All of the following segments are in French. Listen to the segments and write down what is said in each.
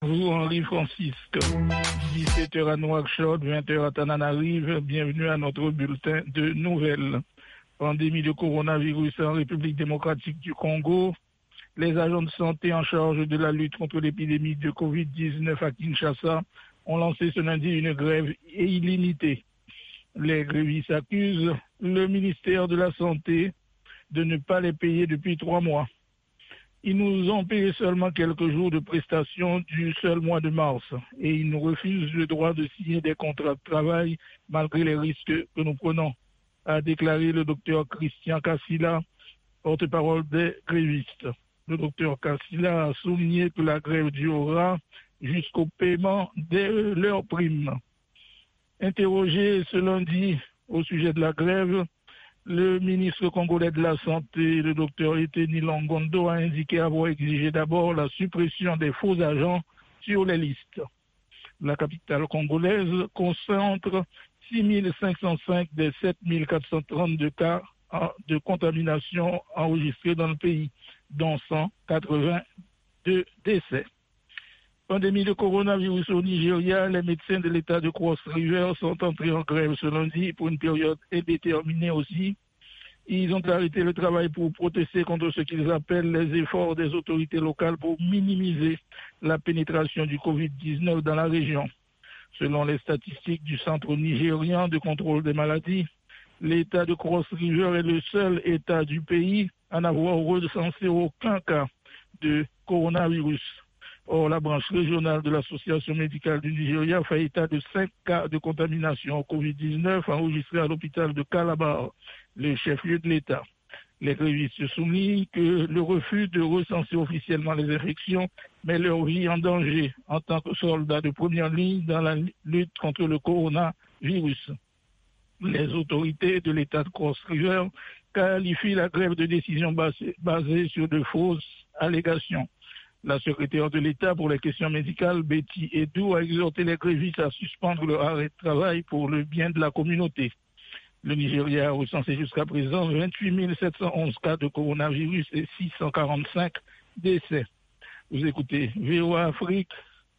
Bonjour Henri-Francisque. 17h à Nouakchott, 20h à Tananarive. Bienvenue à notre bulletin de nouvelles. Pandémie de coronavirus en République démocratique du Congo. Les agents de santé en charge de la lutte contre l'épidémie de Covid-19 à Kinshasa ont lancé ce lundi une grève illimitée. Les grévistes accusent le ministère de la Santé de ne pas les payer depuis 3 mois. Ils nous ont payé seulement quelques jours de prestations du seul mois de mars et ils nous refusent le droit de signer des contrats de travail malgré les risques que nous prenons, a déclaré le docteur Christian Kassila, porte-parole des grévistes. Le docteur Kassila a souligné que la grève durera jusqu'au paiement de leurs primes. Interrogé ce lundi au sujet de la grève, le ministre congolais de la Santé, le docteur Eteni Longondo, a indiqué avoir exigé d'abord la suppression des faux agents sur les listes. La capitale congolaise concentre 6505 des 7432 cas de contamination enregistrés dans le pays, dont 182 décès. Pandémie de coronavirus au Nigeria, les médecins de l'État de Cross River sont entrés en grève ce lundi pour une période indéterminée aussi. Ils ont arrêté le travail pour protester contre ce qu'ils appellent les efforts des autorités locales pour minimiser la pénétration du Covid-19 dans la région. Selon les statistiques du Centre nigérien de contrôle des maladies, l'État de Cross River est le seul État du pays à n'avoir recensé aucun cas de coronavirus. Or, la branche régionale de l'Association médicale du Nigeria fait état de 5 cas de contamination au Covid-19 enregistrés à l'hôpital de Calabar, le chef-lieu de l'État. Les grévistes soulignent que le refus de recenser officiellement les infections met leur vie en danger en tant que soldats de première ligne dans la lutte contre le coronavirus. Les autorités de l'État de Cross River qualifient la grève de décision basée sur de fausses allégations. La secrétaire de l'État pour les questions médicales, Betty Edou, a exhorté les grévistes à suspendre leur arrêt de travail pour le bien de la communauté. Le Nigeria a recensé jusqu'à présent 28 711 cas de coronavirus et 645 décès. Vous écoutez VOA Afrique,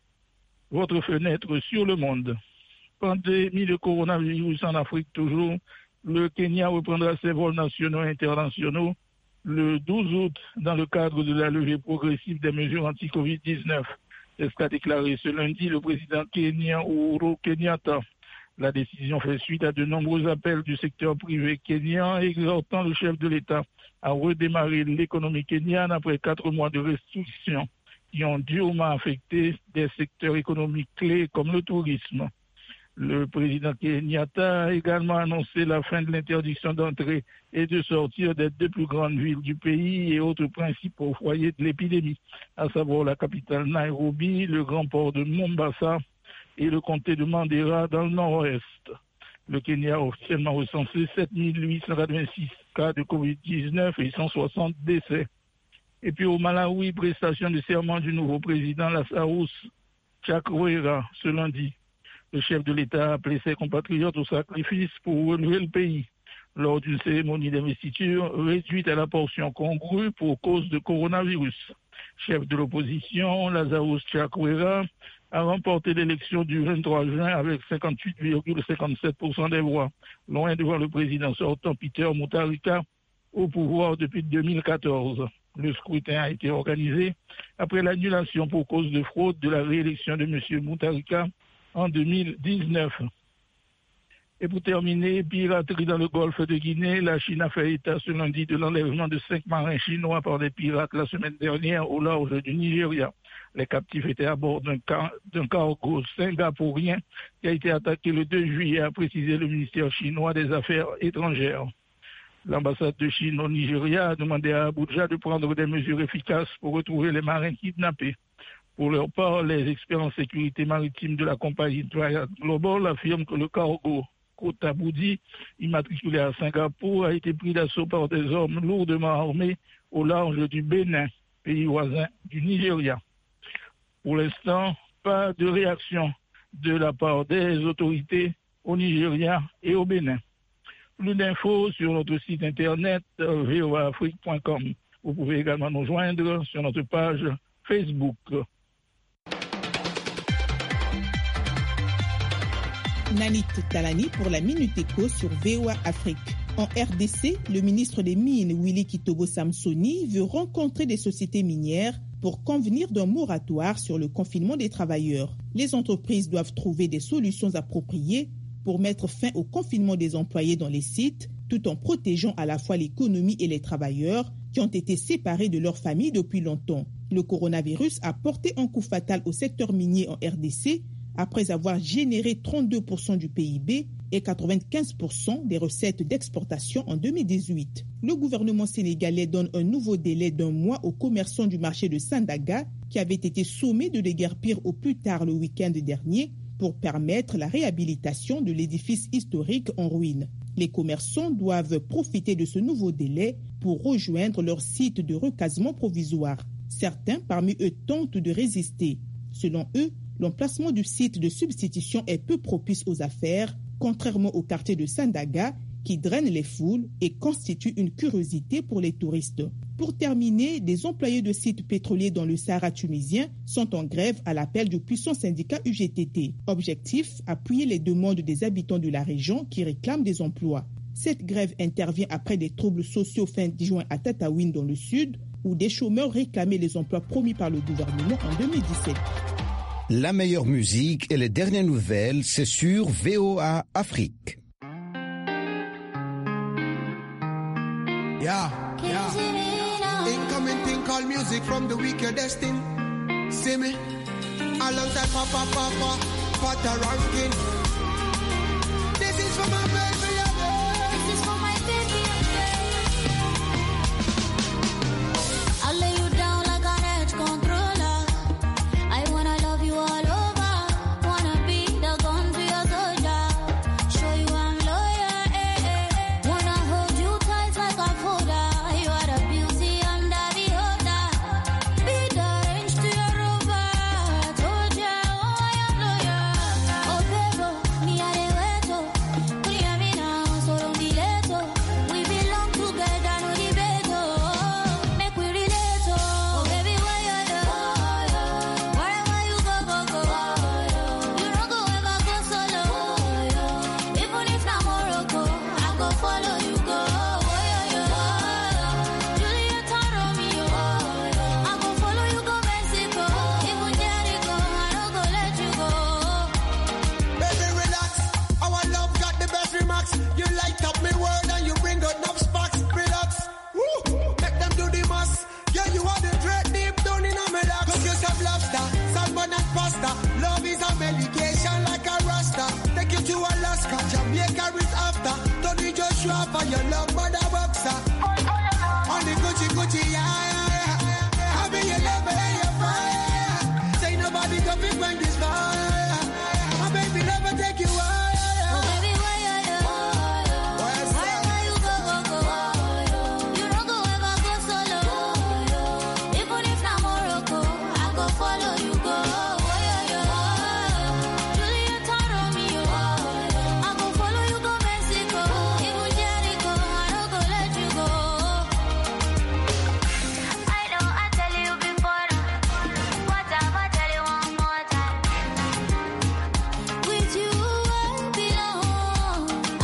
votre fenêtre sur le monde. Pandémie de coronavirus en Afrique toujours. Le Kenya reprendra ses vols nationaux et internationaux le 12 août dans le cadre de la levée progressive des mesures anti-Covid-19. C'est ce qu'a déclaré ce lundi le président kenyan Uhuru Kenyatta. La décision fait suite à de nombreux appels du secteur privé kenyan exhortant le chef de l'État à redémarrer l'économie kenyane après 4 mois de restrictions qui ont durement affecté des secteurs économiques clés comme le tourisme. Le président Kenyatta a également annoncé la fin de l'interdiction d'entrée et de sortir des 2 plus grandes villes du pays et autres principaux foyers de l'épidémie, à savoir la capitale Nairobi, le grand port de Mombasa et le comté de Mandera dans le nord-ouest. Le Kenya a officiellement recensé 7 886 cas de Covid-19 et 160 décès. Et puis au Malawi, prestation de serment du nouveau président Lazarus Chakwera ce lundi. Le chef de l'État a appelé ses compatriotes au sacrifice pour relever le pays lors d'une cérémonie d'investiture réduite à la portion congrue pour cause de coronavirus. Chef de l'opposition, Lazarus Chakwera a remporté l'élection du 23 juin avec 58,57% des voix, loin devant le président sortant Peter Mutharika au pouvoir depuis 2014. Le scrutin a été organisé après l'annulation pour cause de fraude de la réélection de M. Mutharika en 2019. Et pour terminer, piraterie dans le golfe de Guinée, la Chine a fait état ce lundi de l'enlèvement de 5 marins chinois par des pirates la semaine dernière au large du Nigeria. Les captifs étaient à bord d'un cargo singapourien qui a été attaqué le 2 juillet, a précisé le ministère chinois des Affaires étrangères. L'ambassade de Chine au Nigeria a demandé à Abuja de prendre des mesures efficaces pour retrouver les marins kidnappés. Pour leur part, les experts en sécurité maritime de la compagnie Triad Global affirment que le cargo Kota Boudi, immatriculé à Singapour, a été pris d'assaut par des hommes lourdement armés au large du Bénin, pays voisin du Nigeria. Pour l'instant, pas de réaction de la part des autorités au Nigeria et au Bénin. Plus d'infos sur notre site internet voaafrique.com. Vous pouvez également nous joindre sur notre page Facebook. Nanit Talani pour la Minute Éco sur VOA Afrique. En RDC, le ministre des Mines, Willy Kitobo Samsoni, veut rencontrer des sociétés minières pour convenir d'un moratoire sur le confinement des travailleurs. Les entreprises doivent trouver des solutions appropriées pour mettre fin au confinement des employés dans les sites, tout en protégeant à la fois l'économie et les travailleurs qui ont été séparés de leurs familles depuis longtemps. Le coronavirus a porté un coup fatal au secteur minier en RDC après avoir généré 32% du PIB et 95% des recettes d'exportation en 2018. Le gouvernement sénégalais donne un nouveau délai d'1 mois aux commerçants du marché de Sandaga qui avaient été sommés de déguerpir au plus tard le week-end dernier pour permettre la réhabilitation de l'édifice historique en ruine. Les commerçants doivent profiter de ce nouveau délai pour rejoindre leur site de recasement provisoire. Certains parmi eux tentent de résister. Selon eux, l'emplacement du site de substitution est peu propice aux affaires, contrairement au quartier de Sandaga, qui draine les foules et constitue une curiosité pour les touristes. Pour terminer, des employés de sites pétroliers dans le Sahara tunisien sont en grève à l'appel du puissant syndicat UGTT. Objectif, appuyer les demandes des habitants de la région qui réclament des emplois. Cette grève intervient après des troubles sociaux fin juin à Tataouine dans le sud, où des chômeurs réclamaient les emplois promis par le gouvernement en 2017. La meilleure musique et les dernières nouvelles, c'est sur VOA Afrique. Yeah. Incoming thing called music from the wicked destined. See me? Alongside Pata Rankin. This is for my baby. This is for my baby. I'll lay you down like an edge controller. I wanna love you all over. Wanna be the gun to your soldier. Show you I'm loyal. Wanna hold you tight like a folder. You are the beauty under the holder. Be the range to your rover. Told ya, oh I am loyal. Oh baby, me a de weto. Clear me now, so don't be late. We belong together, no debate. Make we relate. Oh baby, why you there? Wherever you go. You don't go ever go solo. Even if not Morocco, I go follow you go. Juliet and Romeo, I go follow you go Mexico. Even Jericho, I don't go let you go. Baby, relax. Our love got the best remarks. You light up me world and you bring out enough sparks. Relax. Woo. Make them do the mass. Yeah, you are the dread deep down in a relax. Cause you serve lobster, salmon and pasta. Love is a medication like a rasta. Take you to Alaska, Jamaica is after. Tony Joshua for your love, mother boxer. On the Gucci, yeah. Happy you love me and you fire. Say nobody can be when this fire. My baby never take you higher. Oh baby, why you Wherever you go. You don't go ever go solo. Even if not Morocco, I go follow you go. Juliet and Romeo, I go follow you go Mexico. Even Jericho, I don't go let you go. I know I tell you before, but I tell you one more time. With you I belong.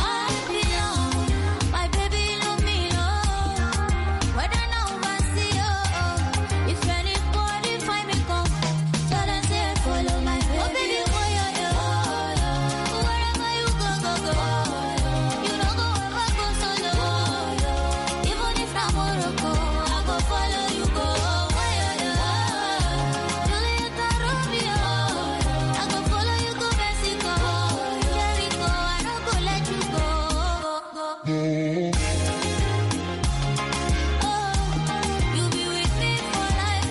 My baby love me, whether now I see you. If anybody find me come, tell them say follow my baby. Oh baby, why you wherever you go. You don't go ever go solo. Even if not Morocco, I go follow you go. Juliet and Romeo, I go follow you go Mexico. Jericho, I don't go let you go. You be with me for life,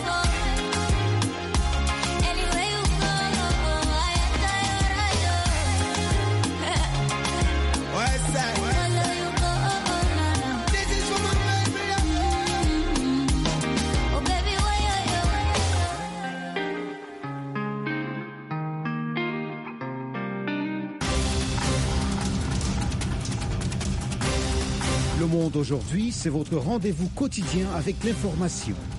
anywhere you go, I enter your ride. What's that? Follow you go, This is for my baby. Oh baby, why you Le Monde aujourd'hui, c'est votre rendez-vous quotidien avec l'information.